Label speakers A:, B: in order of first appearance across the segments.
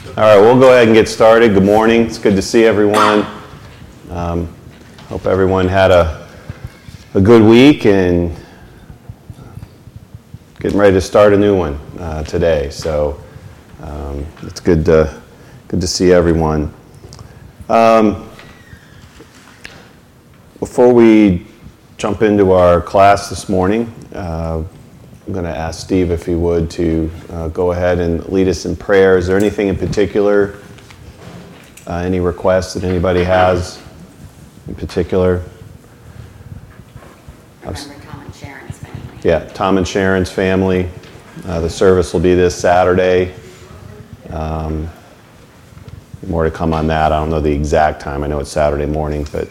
A: All right, we'll go ahead and get started. Good morning. It's good to see everyone. Hope everyone had a good week and getting ready to start a new one today. So it's good to see everyone. Before we jump into our class this morning, I'm going to ask Steve if he would to go ahead and lead us in prayer. Is there anything in particular, any requests that anybody has in particular?
B: Remember Tom and Sharon's family.
A: Yeah, Tom and Sharon's family. The service will be this Saturday. More to come on that. I don't know the exact time. I know it's Saturday morning, but...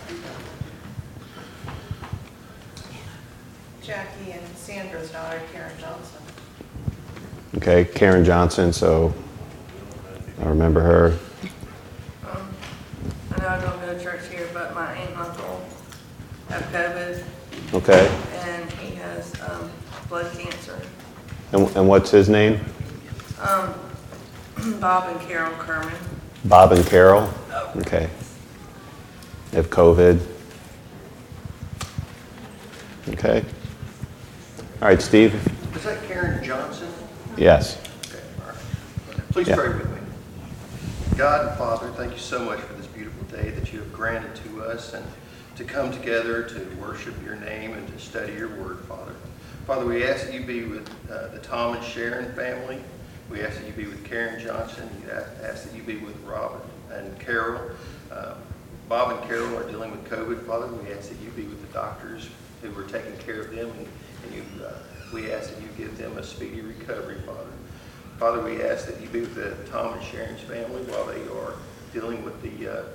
C: Jackie and Sandra's daughter, Karen Johnson.
A: Okay, Karen Johnson, so I remember her.
C: I know I don't go to church here, but my aunt and uncle have COVID.
A: Okay.
C: And he has blood cancer.
A: And what's his name?
C: Bob and Carol Kerman.
A: Bob and Carol? Okay. They have COVID. Okay. All right, Steve?
D: Is that Karen Johnson?
A: Yes.
D: Okay, all right. Please pray with me. God and Father, thank you so much for this beautiful day that you have granted to us and to come together to worship your name and to study your word, Father. Father, we ask that you be with the Tom and Sharon family. We ask that you be with Karen Johnson. We ask that you be with Robin and Carol. Bob and Carol are dealing with COVID, Father. We ask that you be with the doctors who are taking care of them, and we ask that you give them a speedy recovery, Father. Father, we ask that you be with the Tom and Sharon's family while they are dealing with the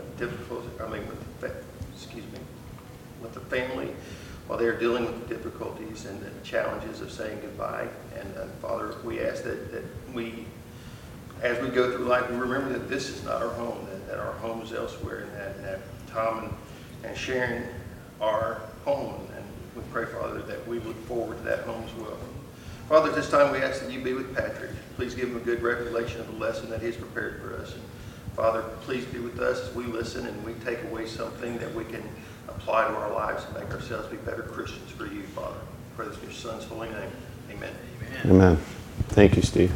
D: with the family, while they're dealing with the difficulties and the challenges of saying goodbye. And Father, we ask that we, as we go through life, we remember that this is not our home, that our home is elsewhere, and that Tom and Sharon are home. And we pray, Father, that we look forward to that home as well. Father, at this time we ask that you be with Patrick. Please give him a good recollection of the lesson that he's prepared for us. And Father, please be with us as we listen and we take away something that we can apply to our lives and make ourselves be better Christians for you, Father. I pray this in your Son's holy name. Amen.
A: Amen. Thank you, Steve.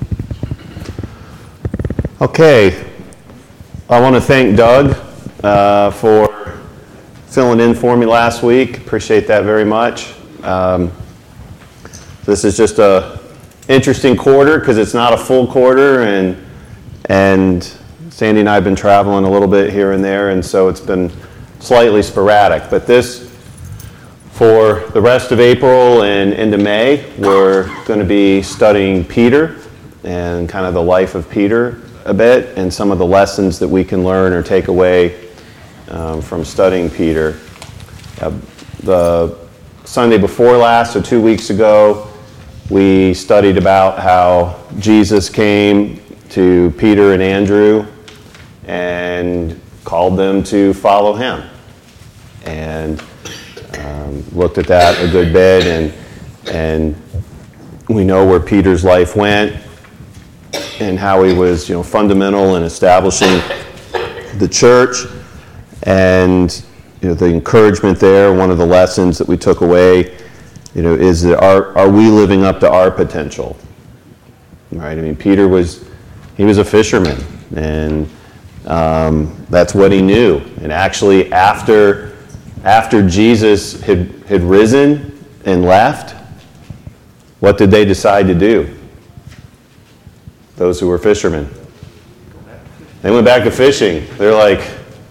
A: Okay. I want to thank Doug for filling in for me last week. Appreciate that very much. This is just a interesting quarter because it's not a full quarter, and Sandy and I have been traveling a little bit here and there, and so it's been slightly sporadic. But this, for the rest of April and into May, we're going to be studying Peter and kind of the life of Peter a bit, and some of the lessons that we can learn or take away from studying Peter. The Sunday before last, so 2 weeks ago, we studied about how Jesus came to Peter and Andrew and called them to follow him. And looked at that a good bit, and we know where Peter's life went and how he was, fundamental in establishing the church. And the encouragement there, one of the lessons that we took away, is that are we living up to our potential? Right? I mean, Peter was a fisherman, and that's what he knew. And actually, after Jesus had risen and left, what did they decide to do? Those who were fishermen. They went back to fishing. They're like,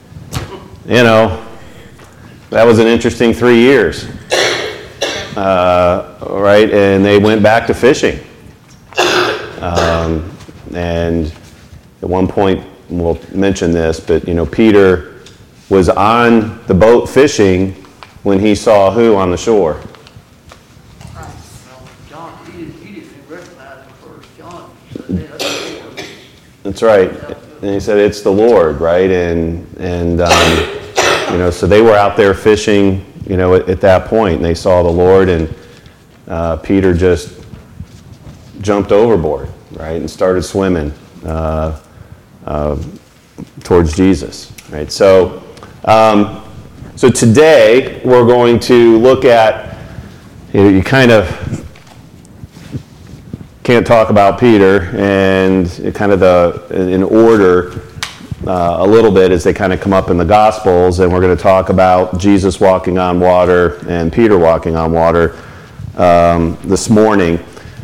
A: that was an interesting 3 years. Right? And they went back to fishing. And at one point, we'll mention this, but Peter was on the boat fishing when he saw who on the shore?
E: John. He didn't recognize him first. John.
A: That's right. And he said, it's the Lord, right? And so they were out there fishing, at that point, and they saw the Lord, and Peter just jumped overboard, right, and started swimming towards Jesus, right? So today we're going to look at, you kind of can't talk about Peter and kind of in order a little bit as they kind of come up in the Gospels, and we're going to talk about Jesus walking on water and Peter walking on water this morning.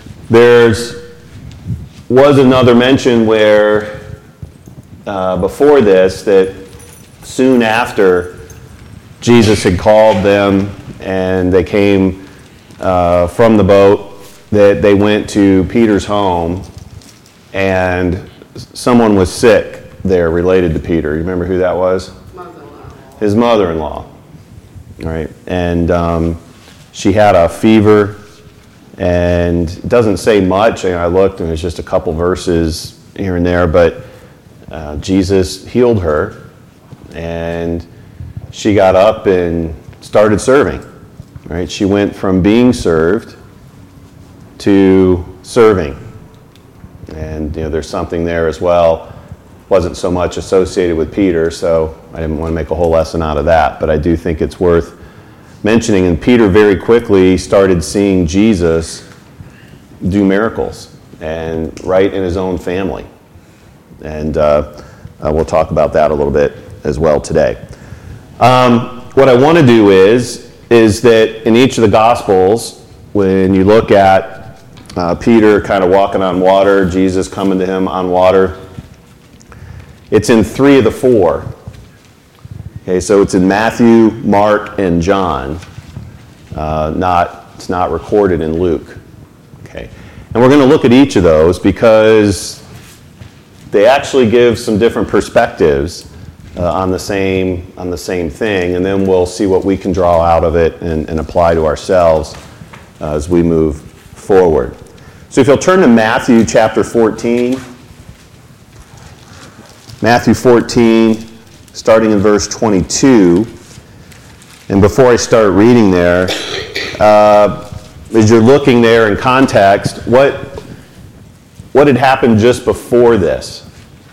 A: Was another mention where before this that soon after Jesus had called them and they came from the boat, that they went to Peter's home and someone was sick there related to Peter. You remember who that was?
C: Mother-in-law.
A: His mother-in-law. Right? And she had a fever, and it doesn't say much. And I looked and there's just a couple verses here and there, but Jesus healed her and she got up and started serving. Right? She went from being served to serving. And there's something there as well. Wasn't so much associated with Peter, so I didn't want to make a whole lesson out of that, but I do think it's worth mentioning. And Peter very quickly started seeing Jesus do miracles, and right in his own family. And we'll talk about that a little bit as well today. What I want to do is that in each of the Gospels, when you look at Peter kind of walking on water, Jesus coming to him on water, it's in 3 of the 4. Okay, so it's in Matthew, Mark, and John. It's not recorded in Luke. Okay, and we're going to look at each of those because they actually give some different perspectives on the same thing, and then we'll see what we can draw out of it and apply to ourselves as we move forward. So if you'll turn to Matthew chapter 14. Matthew 14, starting in verse 22. And before I start reading there, as you're looking there in context, what had happened just before this?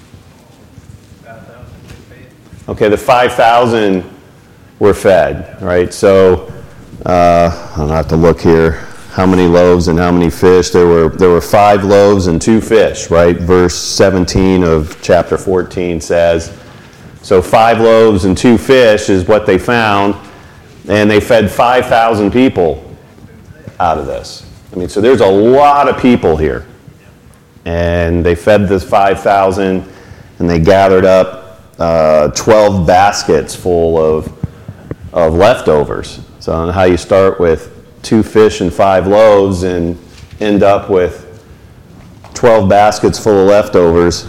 A: Okay, the 5,000 were fed, right? So I'll have to look here. How many loaves and how many fish? There were 5 loaves and 2 fish, right? Verse 17 of chapter 14 says. So 5 loaves and 2 fish is what they found, and they fed 5,000 people out of this. I mean, so there's a lot of people here. And they fed this 5,000, and they gathered up 12 baskets full of leftovers. So I don't know how you start with 2 fish and 5 loaves and end up with 12 baskets full of leftovers.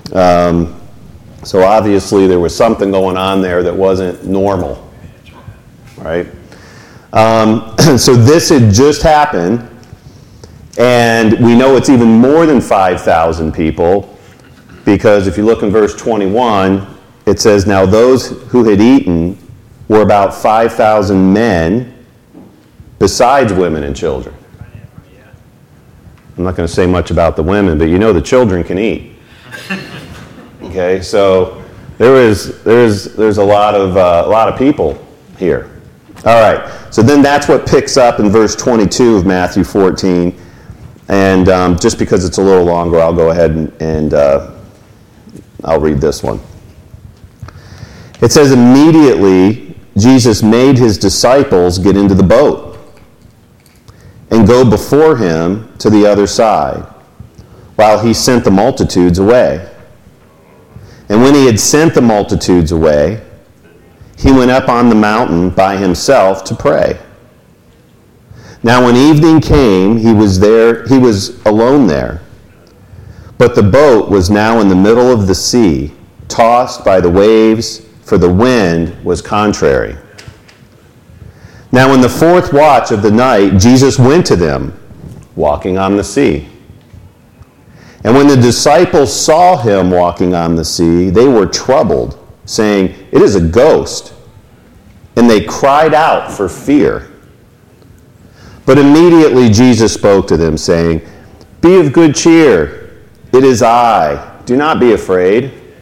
A: So obviously there was something going on there that wasn't normal, right? So this had just happened, and we know it's even more than 5,000 people, because if you look in verse 21, it says, now those who had eaten were about 5,000 men, besides women and children. I'm not going to say much about the women, but the children can eat. Okay, so there's a lot of people here. All right, so then that's what picks up in verse 22 of Matthew 14, and just because it's a little longer, I'll go ahead and I'll read this one. It says, immediately Jesus made his disciples get into the boat and go before him to the other side, while he sent the multitudes away. And when he had sent the multitudes away, he went up on the mountain by himself to pray. Now when evening came, he was alone there. But the boat was now in the middle of the sea, tossed by the waves, for the wind was contrary. Now in the 4th watch of the night, Jesus went to them, walking on the sea. And when the disciples saw him walking on the sea, they were troubled, saying, it is a ghost. And they cried out for fear. But immediately Jesus spoke to them, saying, be of good cheer. It is I. Do not be afraid.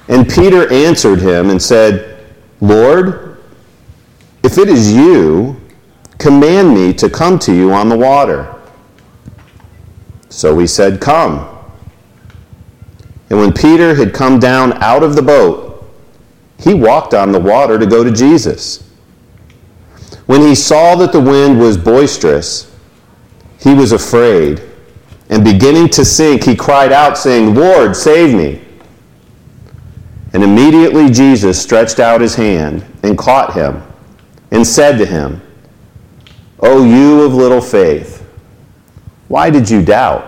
A: And Peter answered him and said, Lord, if it is you, command me to come to you on the water. So he said, Come. And when Peter had come down out of the boat, he walked on the water to go to Jesus. When he saw that the wind was boisterous, he was afraid, and beginning to sink, he cried out, saying, Lord, save me. And immediately Jesus stretched out his hand and caught him and said to him, O you of little faith, why did you doubt?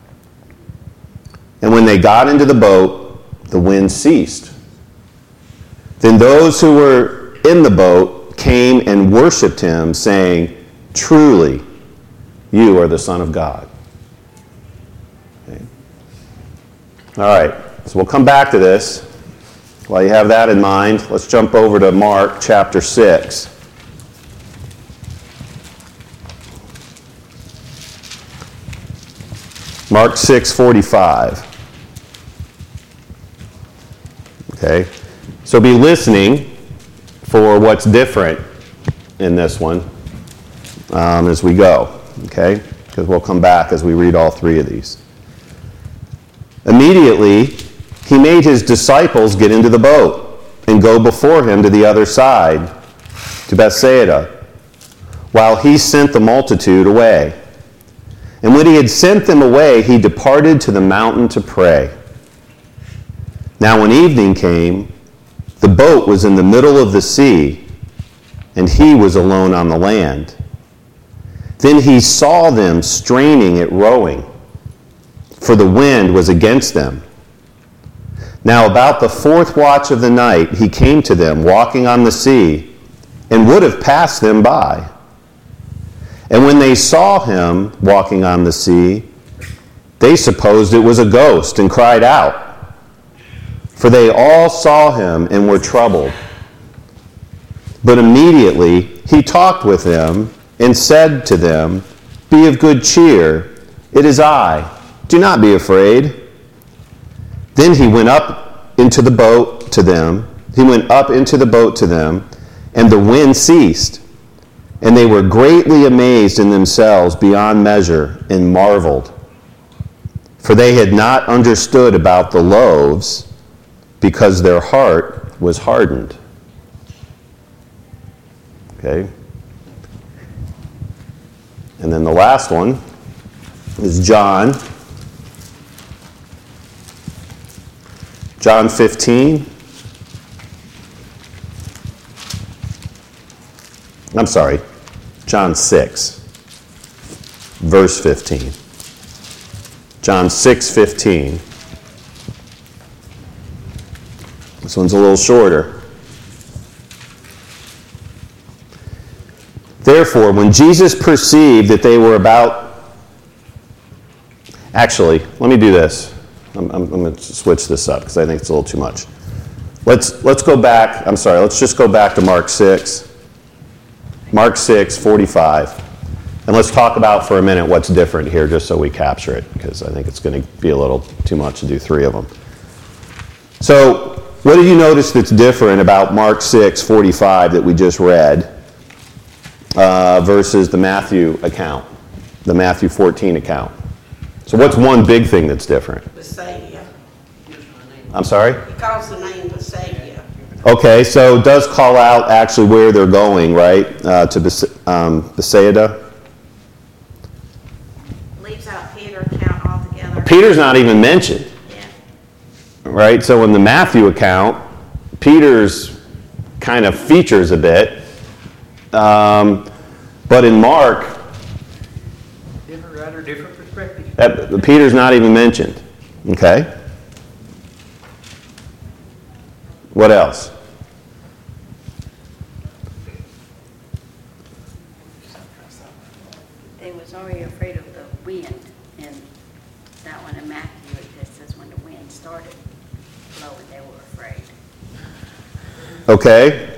A: And when they got into the boat, the wind ceased. Then those who were in the boat came and worshipped him, saying, Truly, you are the Son of God. Okay. All right, so we'll come back to this. While you have that in mind, let's jump over to Mark chapter 6. Mark 6:45. Okay, so be listening for what's different in this one as we go. Okay, because we'll come back as we read all three of these. Immediately, he made his disciples get into the boat and go before him to the other side, to Bethsaida, while he sent the multitude away. And when he had sent them away, he departed to the mountain to pray. Now when evening came, the boat was in the middle of the sea, and he was alone on the land. Then he saw them straining at rowing, for the wind was against them. Now about the fourth watch of the night, he came to them, walking on the sea, and would have passed them by. And when they saw him walking on the sea, they supposed it was a ghost, and cried out. For they all saw him and were troubled. But immediately he talked with them and said to them, Be of good cheer, it is I, do not be afraid. Then he went up into the boat to them. And the wind ceased. And they were greatly amazed in themselves beyond measure and marveled. For they had not understood about the loaves, because their heart was hardened. Okay? And then the last one is John. John 15. I'm sorry, John 6, verse 15. John 6:15. This one's a little shorter. Therefore, when Jesus perceived that they were about... Actually, let me do this. I'm going to switch this up because I think it's a little too much. Let's go back. I'm sorry, let's just go back to Mark 6. Mark 6:45. And let's talk about for a minute what's different here just so we capture it, because I think it's going to be a little too much to do three of them. So, what did you notice that's different about Mark 6:45 that we just read versus the Matthew account, the Matthew 14 account? So what's one big thing that's different?
C: The Savior.
A: I'm sorry?
C: He calls the name the Savior.
A: Okay, so it does call out actually where they're going, right? To Bethsaida.
B: Leaves out Peter account altogether.
A: Peter's not even mentioned.
B: Yeah.
A: Right? So in the Matthew account, Peter's kind of features a bit. But in Mark,
E: Different writer, different perspective.
A: Peter's not even mentioned. Okay? What else?
B: They was already afraid of the wind, and that one in Matthew, it says when the wind started blowing, they were afraid.
A: Okay?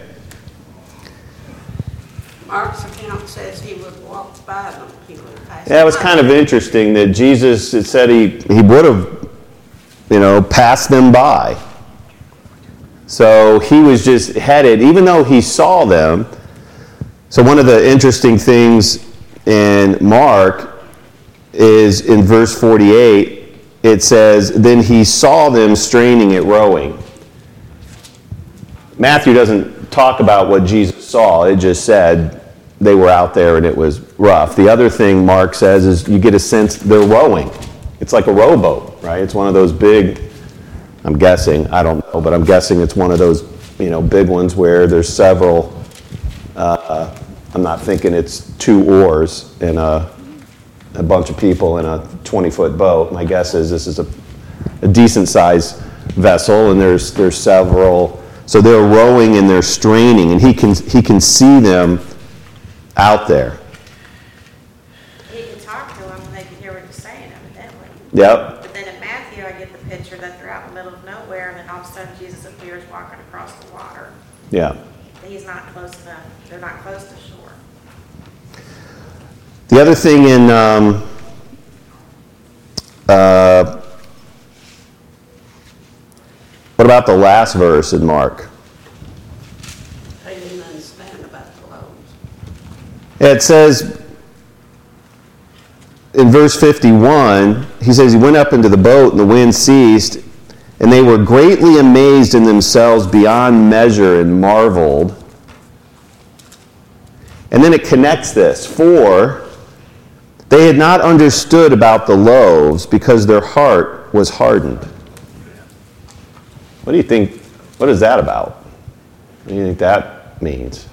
C: Mark's account says he would walk by them. He would pass.
A: Yeah, it was kind of interesting that Jesus, it said he would have, passed them by. So he was just headed, even though he saw them. So one of the interesting things in Mark is in verse 48, it says, then he saw them straining at rowing. Matthew doesn't talk about what Jesus saw. It just said they were out there and it was rough. The other thing Mark says is you get a sense they're rowing. It's like a rowboat, right? It's one of those big, I'm guessing, I don't know, but I'm guessing it's one of those, big ones where there's several, I'm not thinking it's 2 oars and a bunch of people in a 20-foot boat. My guess is this is a decent-sized vessel, and there's several. So they're rowing and they're straining, and he can see them out there.
F: He could talk to them and they could hear what he's saying, evidently.
A: Yep.
F: But then in Matthew, I get the picture that they're out in the middle of nowhere, and then all of a sudden Jesus appears walking across the water.
A: Yeah.
F: He's not close enough. They're not close to shore.
A: The other thing in what about the last verse in Mark?
B: I didn't understand about the loaves.
A: It says in verse 51, he says he went up into the boat and the wind ceased, and they were greatly amazed in themselves beyond measure and marveled. And then it connects this. For they had not understood about the loaves because their heart was hardened. What do you think? What is that about? What do you think that means?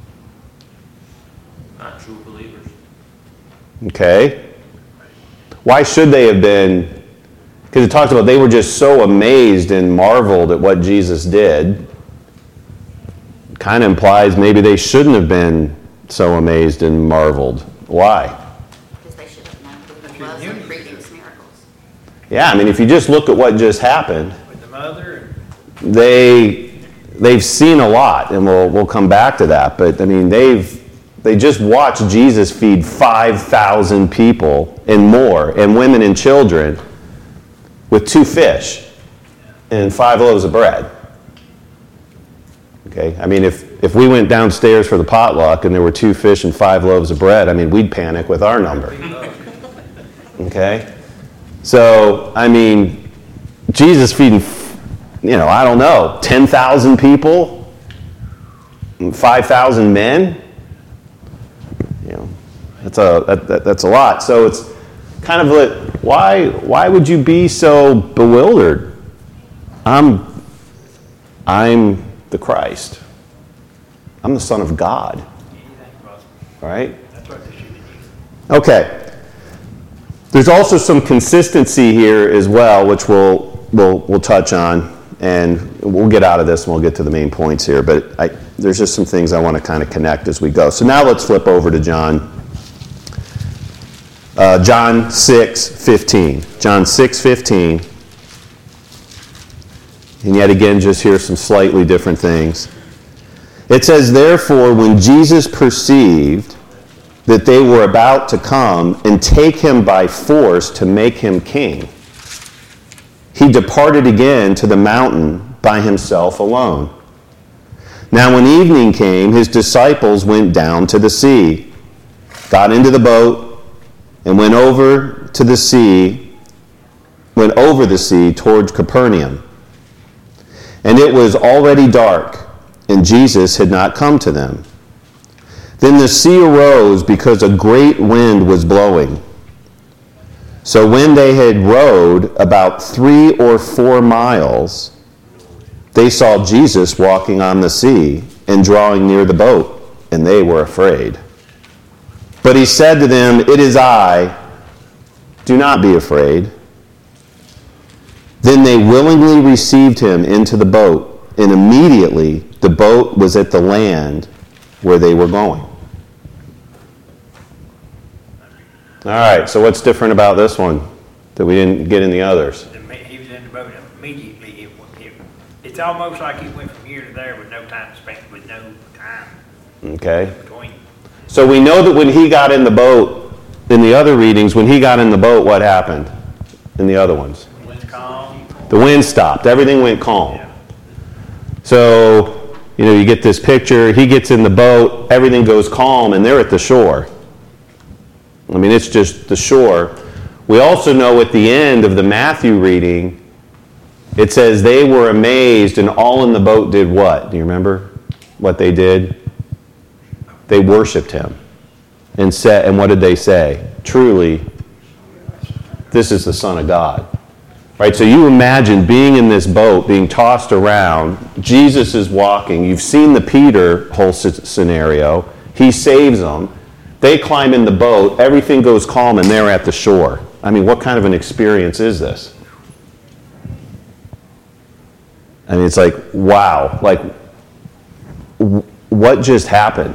E: Not true believers.
A: Okay. Why should they have been? Because it talks about they were just so amazed and marveled at what Jesus did. Kind of implies maybe they shouldn't have been so amazed and marveled. Why?
B: Because they should have known who he was and previous miracles.
A: Yeah, I mean, if you just look at what just happened,
E: With the mother and
A: they've seen a lot, and we'll come back to that. But I mean, they just watched Jesus feed 5,000 people and more, and women and children, with 2 fish and 5 loaves of bread. Okay, I mean, if we went downstairs for the potluck and there were 2 fish and 5 loaves of bread, I mean, we'd panic with our number. Okay, so I mean, Jesus feeding, I don't know, 10,000 people, 5,000 men. That's a lot. So it's kind of like, why would you be so bewildered? I'm the Christ. I'm the Son of God.
E: anything possible.
A: All right?
E: That's what they should have used.
A: Okay. There's also some consistency here as well, which we'll touch on, and we'll get out of this and we'll get to the main points here. But there's just some things I want to kind of connect as we go. So now let's flip over to John 6:15. John 6:15. And yet again, just hear some slightly different things. It says, therefore, when Jesus perceived that they were about to come and take him by force to make him king, he departed again to the mountain by himself alone. Now when evening came, his disciples went down to the sea, got into the boat, and went over the sea towards Capernaum. And it was already dark, and Jesus had not come to them. Then the sea arose because a great wind was blowing. So when they had rowed about 3 or 4 miles, they saw Jesus walking on the sea and drawing near the boat, and they were afraid. But he said to them, it is I, do not be afraid. Then they willingly received him into the boat, and immediately the boat was at the land where they were going. All right, so what's different about this one that we didn't get in the others?
E: He was in the boat immediately. It's almost like he went from here to there with no time spent, with no time
A: Okay.
E: between.
A: So we know that when he got in the boat, in the other readings, when he got in the boat, what happened in the other ones?
E: Wind's calm.
A: The wind stopped. Everything went calm.
E: Yeah.
A: So, you get this picture, he gets in the boat, everything goes calm, and they're at the shore. I mean, it's just the shore. We also know at the end of the Matthew reading, it says they were amazed, and all in the boat did what? Do you remember what they did? They worshiped him. And what did they say? Truly, this is the Son of God. Right? So you imagine being in this boat, being tossed around. Jesus is walking. You've seen the Peter whole scenario. He saves them. They climb in the boat. Everything goes calm, and they're at the shore. I mean, what kind of an experience is this? I mean, it's like, wow. Like, what just happened?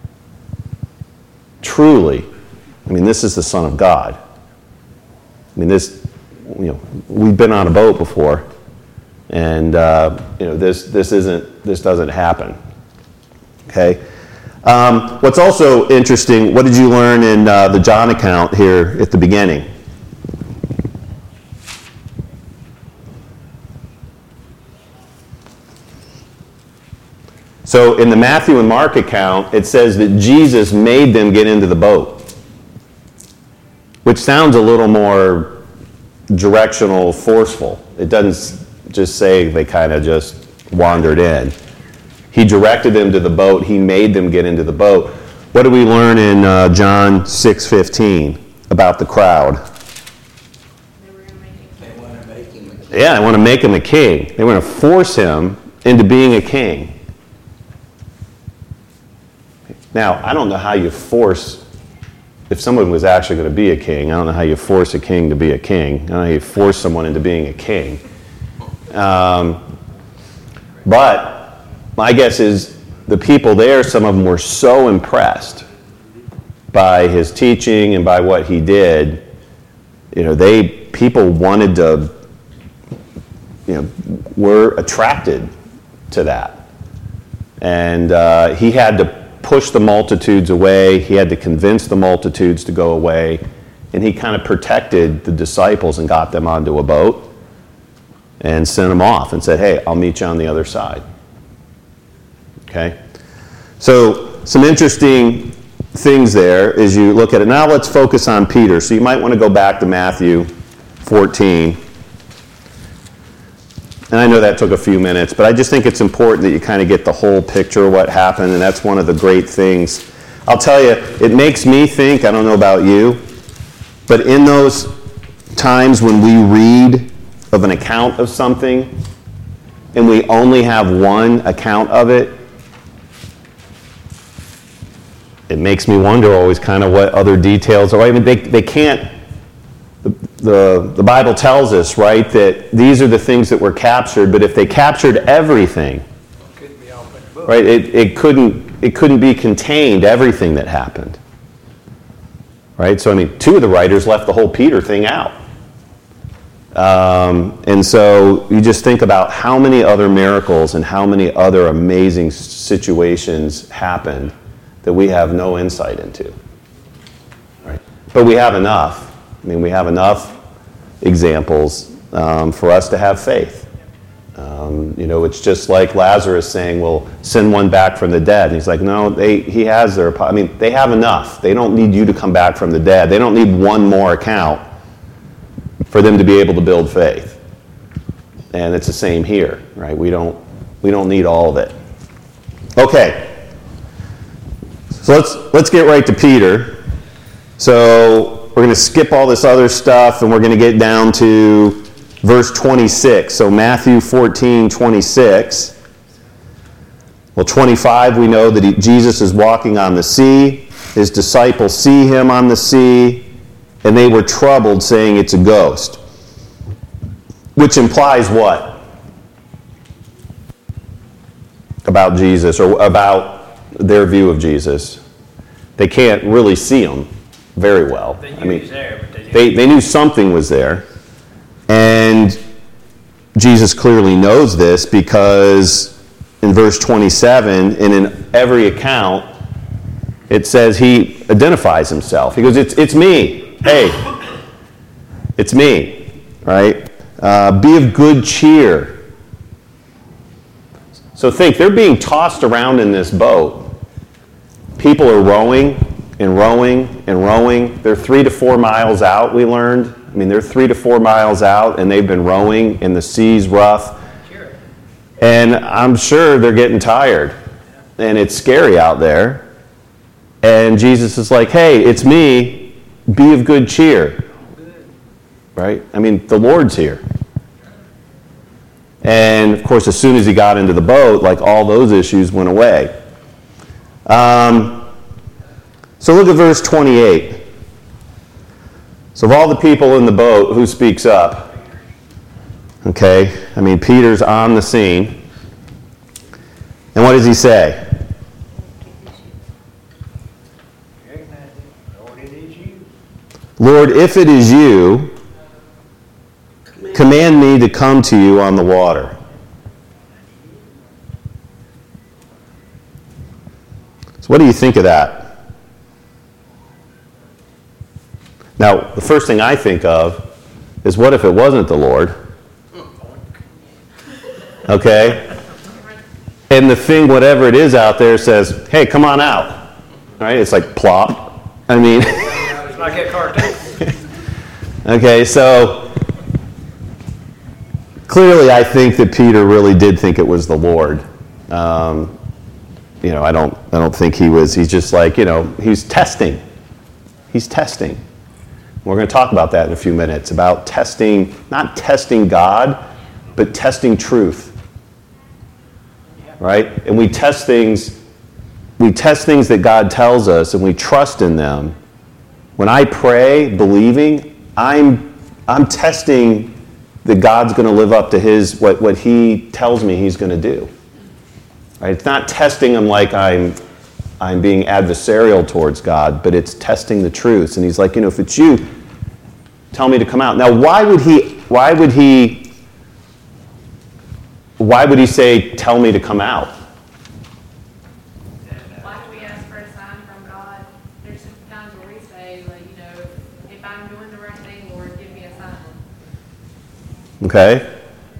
A: Truly, I mean, this is the Son of God. I mean, this, we've been on a boat before, and this doesn't happen. Okay. What's also interesting, what did you learn in the John account here at the beginning? So in the Matthew and Mark account, it says that Jesus made them get into the boat, which sounds a little more directional, forceful. It doesn't just say they kind of just wandered in. He directed them to the boat. He made them get into the boat. What do we learn in John 6:15 about the crowd?
G: They want to make him a king.
A: Yeah, they want to make him a king. They want to force him into being a king. Now, I don't know how you force, if someone was actually going to be a king, I don't know how you force a king to be a king. I don't know how you force someone into being a king. But my guess is the people there, some of them were so impressed by his teaching and by what he did, people wanted to, were attracted to that. And he had to push the multitudes away. He had to convince the multitudes to go away. And he kind of protected the disciples and got them onto a boat and sent them off and said, hey, I'll meet you on the other side. Okay? So some interesting things there as you look at it. Now let's focus on Peter. So you might want to go back to Matthew 14. And I know that took a few minutes, but I just think it's important that you kind of get the whole picture of what happened, and that's one of the great things. I'll tell you, it makes me think, I don't know about you, but in those times when we read of an account of something, and we only have one account of it, it makes me wonder always kind of what other details are. I mean, they can't. The Bible tells us, right, that these are the things that were captured, but if they captured everything, right, it couldn't be contained, everything that happened. Right? So, I mean, two of the writers left the whole Peter thing out. And so you just think about how many other miracles and how many other amazing situations happened that we have no insight into. Right? But we have enough. I mean, we have enough examples for us to have faith. It's just like Lazarus saying, well, send one back from the dead. And he's like, no, he has their... I mean, they have enough. They don't need you to come back from the dead. They don't need one more account for them to be able to build faith. And it's the same here, right? We don't need all of it. Okay. So let's get right to Peter. So we're going to skip all this other stuff, and we're going to get down to verse 26. So Matthew 14:26. Well, 25, we know that Jesus is walking on the sea. His disciples see him on the sea, and they were troubled, saying it's a ghost. Which implies what? About Jesus, or about their view of Jesus. They can't really see him very well.
E: They knew he was there, but
A: they knew something was there. And Jesus clearly knows this because in verse 27, and in every account, it says he identifies himself. He goes, it's me. Hey, it's me, right? Be of good cheer. So think, they're being tossed around in this boat. People are rowing and rowing and rowing. They're 3 to 4 miles out, we learned. I mean, they're 3 to 4 miles out, and they've been rowing, and the sea's rough.
E: Sure.
A: And I'm sure they're getting tired. And it's scary out there. And Jesus is like, hey, it's me. Be of good cheer. Right? I mean, the Lord's here. And, of course, as soon as he got into the boat, like, all those issues went away. So look at verse 28. So of all the people in the boat, who speaks up? Okay, I mean, Peter's on the scene. And what does he say?
E: Lord, it is you.
A: Lord, if it is you, command me to come to you on the water. So what do you think of that? Now, the first thing I think of is, what if it wasn't the Lord? Okay? And the thing, whatever it is out there, says, hey, come on out. Right? It's like plop. I mean,
E: It's like that cartoon.
A: okay, so clearly I think that Peter really did think it was the Lord. You know, I don't think he's just like, you know, he's testing. He's testing. We're going to talk about that in a few minutes, about testing, not testing God, but testing truth. Right? And we test things that God tells us, and we trust in them. When I pray, believing, I'm testing that God's going to live up to his what he tells me he's going to do. Right? It's not testing him like I'm being adversarial towards God, but it's testing the truths. And he's like, you know, if it's you, tell me to come out. Now, why would he say, tell me to come out?
G: Why do we ask for a sign from God? There's some times where we say, like, you know, if I'm doing the right thing, Lord, give me a sign.
A: Okay.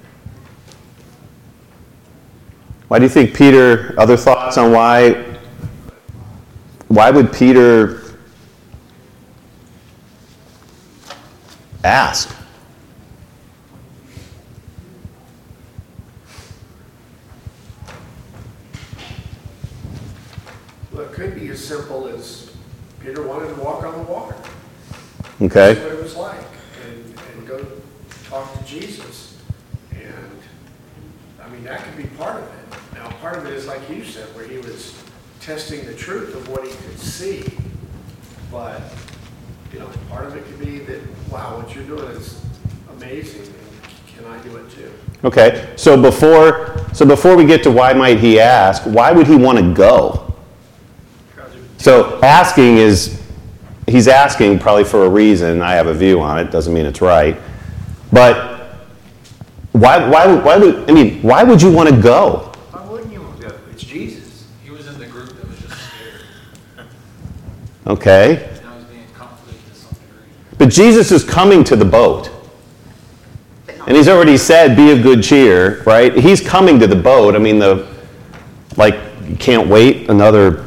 A: Why do you think Peter, other thoughts on why would Peter ask?
H: Well, it could be as simple as Peter wanted to walk on the water.
A: Okay.
H: That's what it was like, and go talk to Jesus. And, I mean, that could be part of it. Now, part of it is like you said, where he was testing the truth of what he could see. But, you know, part of it could be that, wow, what you're doing is amazing, and can I do it too?
A: Okay. So before we get to why might he ask, why would he want to go? So asking he's asking probably for a reason. I have a view on it. Doesn't mean it's right. But why would you want to go?
E: Why wouldn't you want to go? It's Jesus.
I: He was in the group that was just scared.
A: Okay.
I: Now he's being comforted to some degree.
A: But Jesus is coming to the boat. And he's already said, be of good cheer, right? He's coming to the boat. I mean, you can't wait another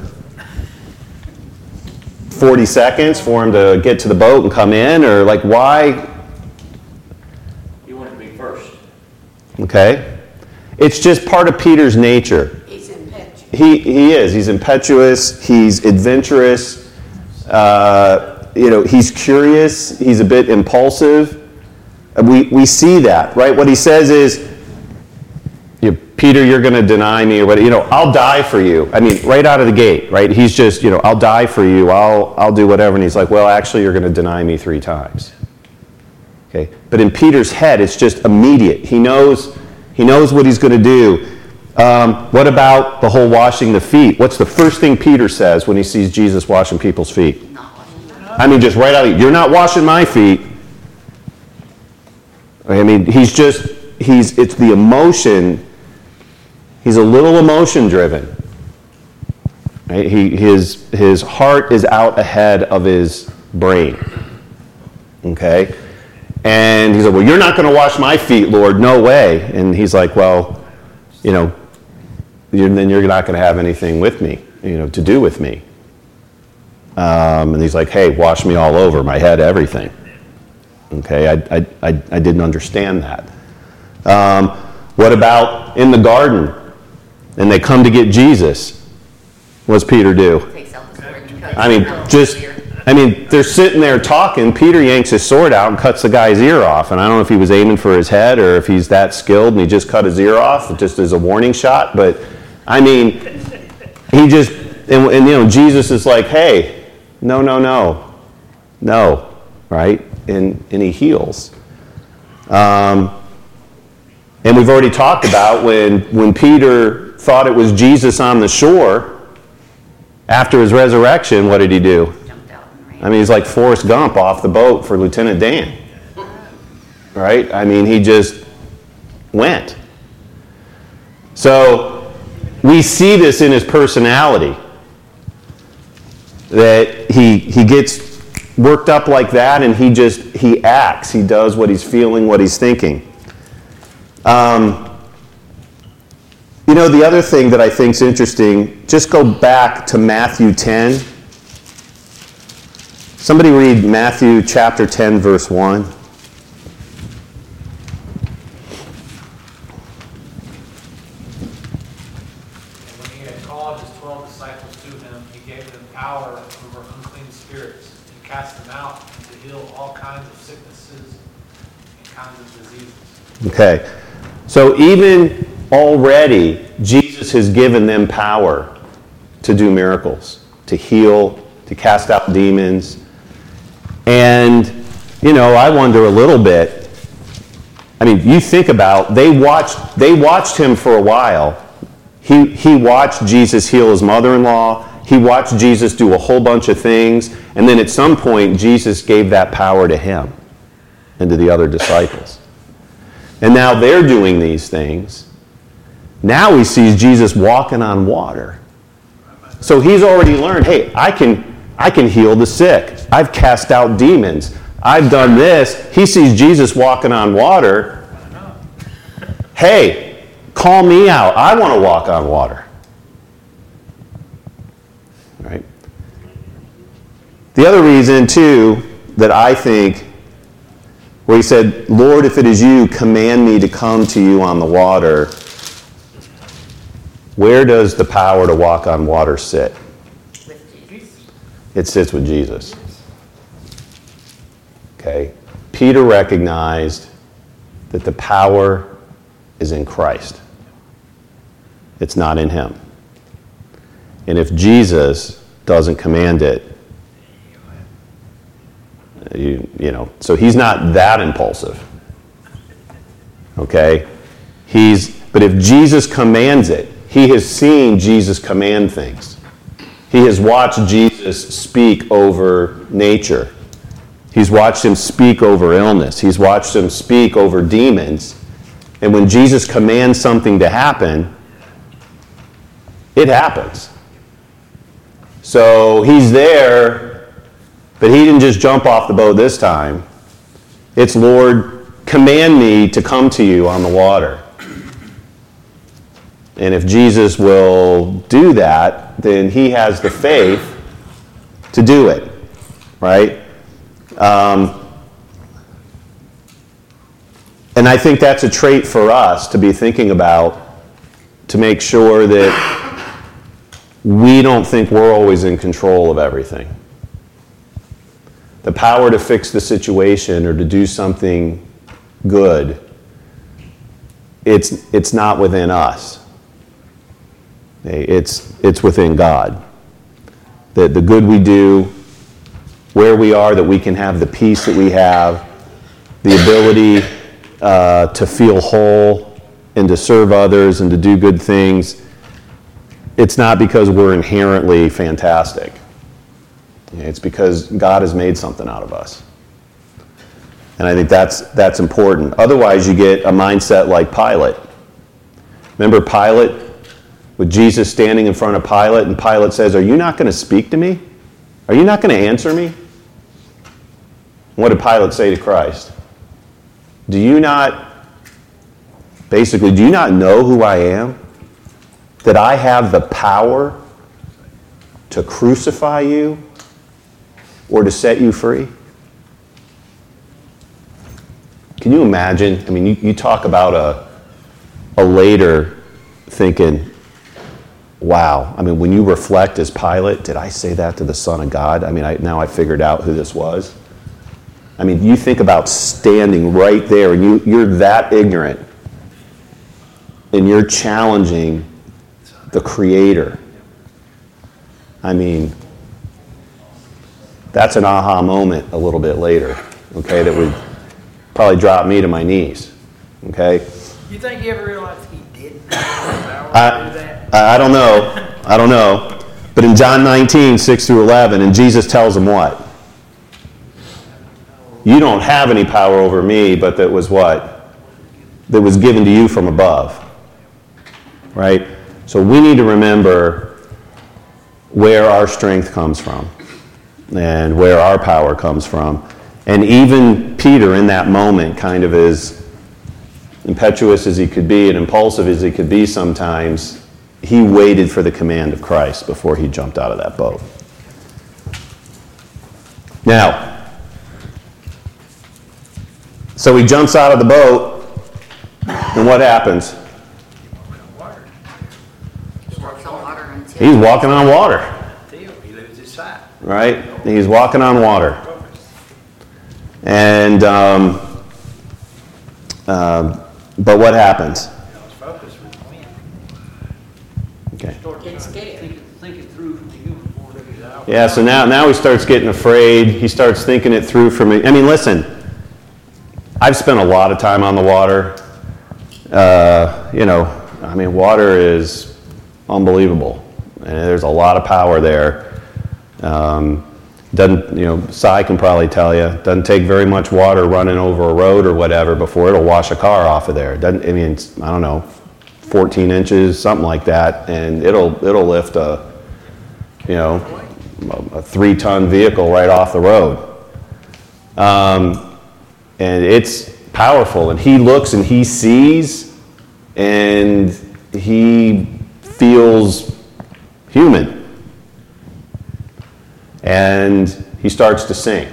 A: 40 seconds for him to get to the boat and come in, or like, why?
I: He wanted to be first.
A: Okay. It's just part of Peter's nature.
B: He's impetuous.
A: He is. He's impetuous. He's adventurous. He's curious. He's a bit impulsive. We see that, right? What he says is, Peter, you're going to deny me, or what? I'll die for you. I mean, right out of the gate, right? He's just, I'll die for you. I'll do whatever. And he's like, well, actually, you're going to deny me 3 times. Okay. But in Peter's head, it's just immediate. He knows what he's going to do. What about the whole washing the feet? What's the first thing Peter says when he sees Jesus washing people's feet? I mean, just right out of, you're not washing my feet. I mean, it's the emotion. He's a little emotion driven. Right? His heart is out ahead of his brain. Okay? And he's like, well, you're not going to wash my feet, Lord. No way. And he's like, well, then you're not going to have anything with me, to do with me. And he's like, hey, wash me all over, my head, everything. Okay, I didn't understand that. What about in the garden? And they come to get Jesus. What's Peter do?
B: Takes out the sword and cuts
A: I mean, they're sitting there talking. Peter yanks his sword out and cuts the guy's ear off. And I don't know if he was aiming for his head or if he's that skilled and he just cut his ear off just as a warning shot. But, I mean, he just, and Jesus is like, hey, no, right? And he heals. And we've already talked about when Peter thought it was Jesus on the shore, after his resurrection, what did he do?
B: Jumped out and ran.
A: I mean, he's like Forrest Gump off the boat for Lieutenant Dan. Right? I mean, he just went. So, we see this in his personality. That he gets worked up like that and he acts. He does what he's feeling, what he's thinking. The other thing that I think is interesting, just go back to Matthew 10. Somebody read Matthew chapter 10, verse 1.
I: And when he had called his 12 disciples to him, he gave them power over unclean spirits, and cast them out, and to heal all kinds of sicknesses and kinds of diseases.
A: Okay. So even already, Jesus has given them power to do miracles, to heal, to cast out demons. And, I wonder a little bit, I mean, you think about, they watched him for a while. He watched Jesus heal his mother-in-law. He watched Jesus do a whole bunch of things. And then at some point, Jesus gave that power to him and to the other disciples. And now they're doing these things. Now he sees Jesus walking on water. So he's already learned, hey, I can heal the sick. I've cast out demons. I've done this. He sees Jesus walking on water. Hey, call me out. I want to walk on water. Right? The other reason, too, that I think, where he said, Lord, if it is you, command me to come to you on the water. Where does the power to walk on water sit?
B: With Jesus.
A: It sits with Jesus. Okay? Peter recognized that the power is in Christ. It's not in him. And if Jesus doesn't command it, so he's not that impulsive. Okay? But if Jesus commands it, he has seen Jesus command things. He has watched Jesus speak over nature. He's watched him speak over illness. He's watched him speak over demons. And when Jesus commands something to happen, it happens. So he's there, but he didn't just jump off the boat this time. It's, Lord, command me to come to you on the water. And if Jesus will do that, then he has the faith to do it, right? And I think that's a trait for us to be thinking about, to make sure that we don't think we're always in control of everything. The power to fix the situation or to do something good, it's not within us. It's within God. That the good we do, where we are, that we can have the peace that we have, the ability to feel whole and to serve others and to do good things. It's not because we're inherently fantastic. It's because God has made something out of us. And I think that's important. Otherwise, you get a mindset like Pilate. Remember Pilate? With Jesus standing in front of Pilate, and Pilate says, are you not going to speak to me? Are you not going to answer me? What did Pilate say to Christ? Do you not know who I am? that I have the power to crucify you or to set you free? Can you imagine? I mean, you talk about a later thinking, wow. I mean, when you reflect as Pilate, did I say that to the Son of God? I mean, now I figured out who this was. I mean, you think about standing right there and you're that ignorant and you're challenging the Creator. I mean, that's an aha moment a little bit later, okay, that would probably drop me to my knees, okay?
E: You think he ever realized he didn't have the power to do that?
A: I don't know. But in John 19, 6 through 11, and Jesus tells him what? You don't have any power over me, but that was what? That was given to you from above. Right? So we need to remember where our strength comes from and where our power comes from. And even Peter in that moment, kind of as impetuous as he could be and impulsive as he could be sometimes, he waited for the command of Christ before he jumped out of that boat. Now, so he jumps out of the boat, and what happens? He's walking on water.
E: He loses his sight.
A: Right? He's walking on water. And, but what happens?
E: His focus was the wind.
A: Okay.
B: Get scared.
E: Thinking through from the human point of view.
A: Yeah, so now he starts getting afraid. He starts thinking it through for me. I mean, listen, I've spent a lot of time on the water. I mean, water is unbelievable. And there's a lot of power there. Cy can probably tell you, doesn't take very much water running over a road or whatever before it'll wash a car off of there. It's 14 inches, something like that, and it'll lift a 3-ton vehicle right off the road. And it's powerful, and he looks and he sees and he feels human. And he starts to sink.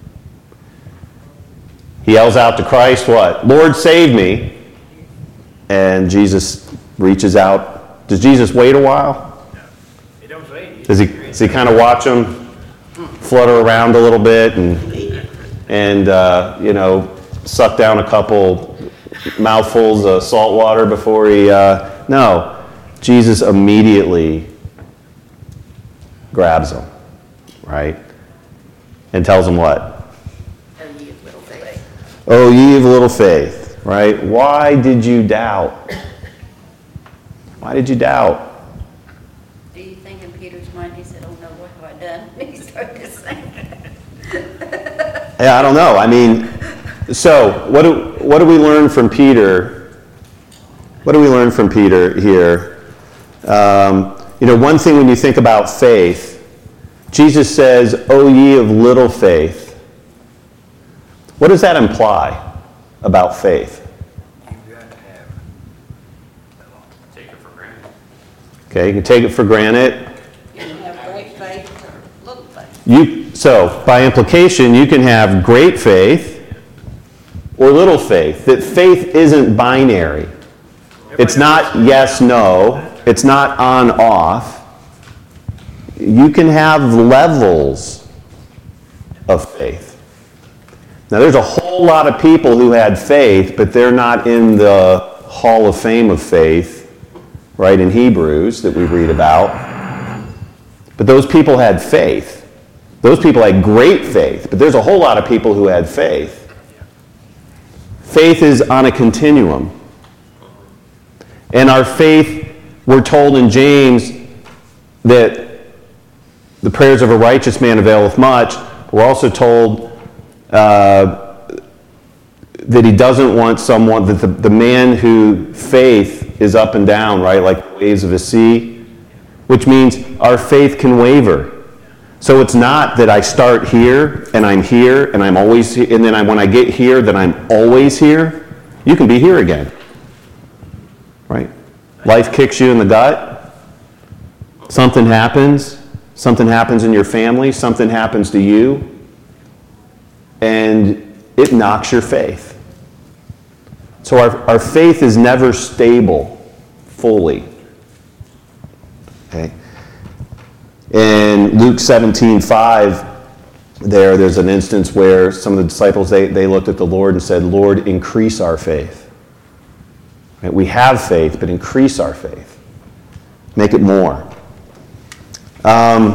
A: He yells out to Christ, what? Lord, save me. And Jesus reaches out. Does Jesus wait a while?
E: He don't say it.
A: Does he kind of watch him flutter around a little bit and suck down a couple mouthfuls of salt water before he... No. Jesus immediately grabs him, right? And tells him what?
B: Oh, ye of little faith.
A: Oh, ye of little faith, right? Why did you doubt? Why did you doubt?
B: Do you think in Peter's mind he said, oh no, what have I done? He started to sing.
A: Yeah, I don't know. I mean, so what do we learn from Peter? What do we learn from Peter here? One thing when you think about faith, Jesus says, "O ye of little faith." What does that imply about faith?
E: You've got to take it for granted.
A: Okay, you can take it for granted.
F: You can have great faith or little faith.
A: So, by implication, you can have great faith or little faith. That faith isn't binary. It's not yes, no. It's not on, off. You can have levels of faith. Now, there's a whole lot of people who had faith, but they're not in the Hall of Fame of faith, right, in Hebrews that we read about. But those people had faith. Those people had great faith, but there's a whole lot of people who had faith. Faith is on a continuum. And our faith, we're told in James that the prayers of a righteous man availeth much. We're also told that he doesn't want someone, that the man who faith is up and down, right, like the waves of a sea, which means our faith can waver. So it's not that I start here and I'm always here, and then when I get here, then I'm always here. You can be here again, right? Life kicks you in the gut. something happens in your family, something happens to you, and it knocks your faith. So our faith is never stable fully. Okay? In Luke 17:5, there's an instance where some of the disciples, they looked at the Lord and said, Lord, increase our faith. Right? We have faith, but increase our faith. Make it more. All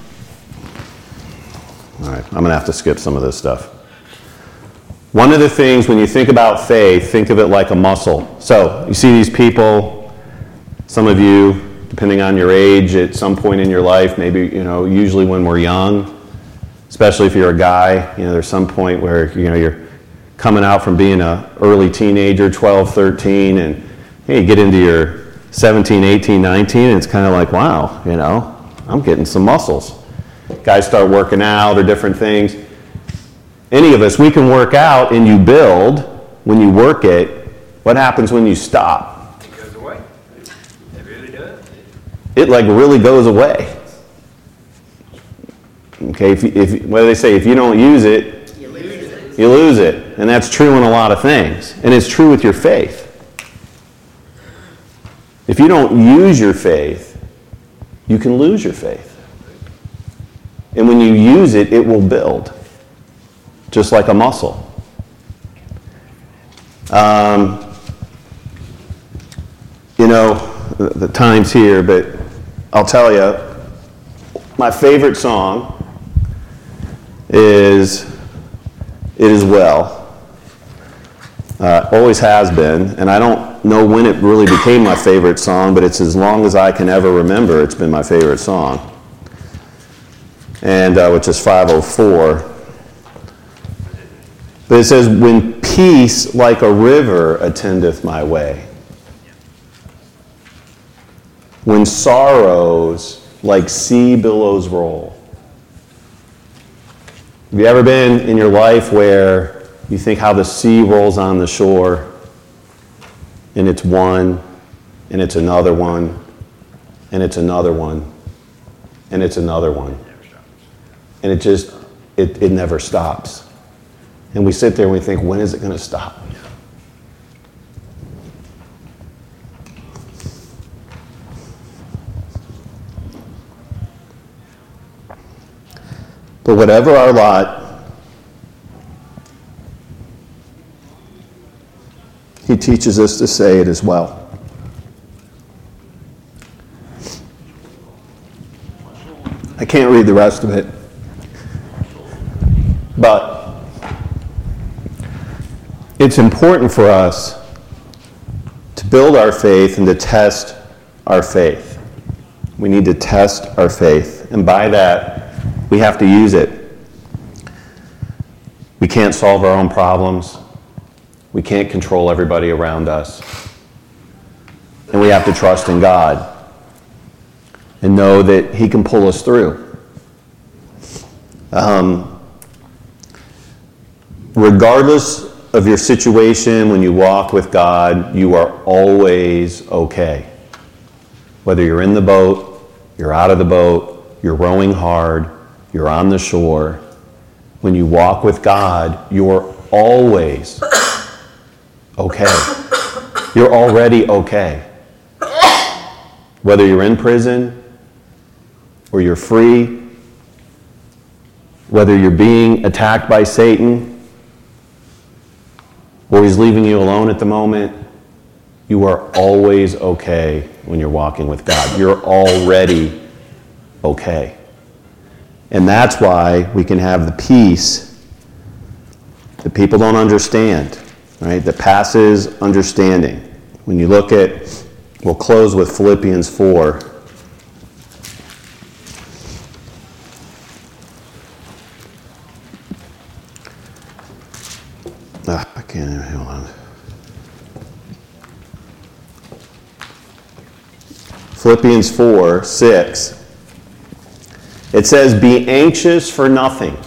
A: right, I'm going to have to skip some of this stuff. One of the things, when you think about faith, think of it like a muscle. So, you see these people, some of you, depending on your age, at some point in your life, maybe, usually when we're young, especially if you're a guy, there's some point where, you're coming out from being an early teenager, 12, 13, and you get into your 17, 18, 19, and it's kind of like, wow, I'm getting some muscles. Guys start working out or different things. Any of us, we can work out and you build. When you work it, what happens when you stop?
E: It goes away. It really does.
A: It really goes away. Okay, what do they say? If you don't use it, you lose it. And that's true in a lot of things. And it's true with your faith. If you don't use your faith, you can lose your faith. And when you use it, it will build. Just like a muscle. The time's here, but I'll tell you, my favorite song is It Is Well. Always has been, and I don't know when it really became my favorite song, but it's as long as I can ever remember, it's been my favorite song. And which is 504. But it says, when peace like a river attendeth my way, when sorrows like sea billows roll. Have you ever been in your life where you think how the sea rolls on the shore, and it's one, and it's another one, and it's another one, and it's another one. And it never stops. And we sit there and we think, when is it going to stop? But whatever our lot, he teaches us to say it as well. I can't read the rest of it. But it's important for us to build our faith and to test our faith. We need to test our faith. And by that, we have to use it. We can't solve our own problems. We can't control everybody around us. And we have to trust in God and know that he can pull us through. Regardless of your situation, when you walk with God, you are always okay. Whether you're in the boat, you're out of the boat, you're rowing hard, you're on the shore. When you walk with God, you're always okay. You're already okay. Whether you're in prison or you're free, whether you're being attacked by Satan or he's leaving you alone at the moment, you are always okay when you're walking with God. You're already okay. And that's why we can have the peace that people don't understand, right? That passes understanding. When you look at, we'll close with Philippians 4. I can't even, hold on. Philippians 4:6. It says, be anxious for nothing.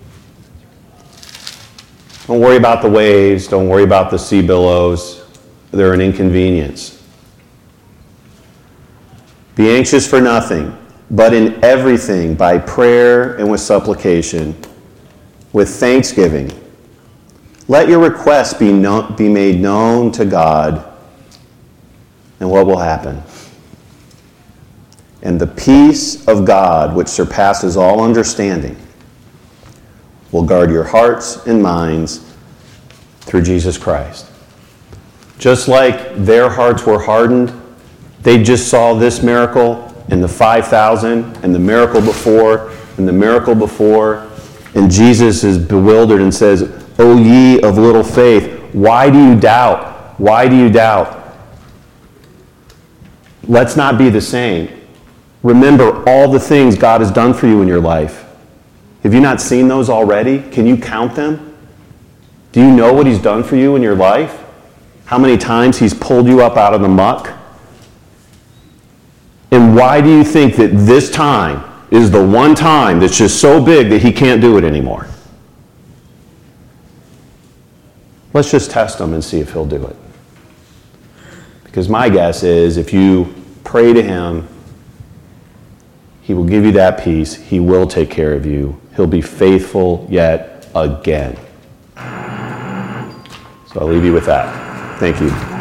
A: Don't worry about the waves. Don't worry about the sea billows. They're an inconvenience. Be anxious for nothing, but in everything by prayer and with supplication, with thanksgiving, let your requests be made known to God. And what will happen? And the peace of God, which surpasses all understanding, will guard your hearts and minds through Jesus Christ. Just like their hearts were hardened, they just saw this miracle and the 5,000 and the miracle before and the miracle before, and Jesus is bewildered and says, "O ye of little faith, why do you doubt? Why do you doubt?" Let's not be the same. Remember all the things God has done for you in your life. Have you not seen those already? Can you count them? Do you know what He's done for you in your life? How many times He's pulled you up out of the muck? And why do you think that this time is the one time that's just so big that He can't do it anymore? Let's just test Him and see if He'll do it. Because my guess is if you pray to Him, He will give you that peace. He will take care of you. He'll be faithful yet again. So I'll leave you with that. Thank you.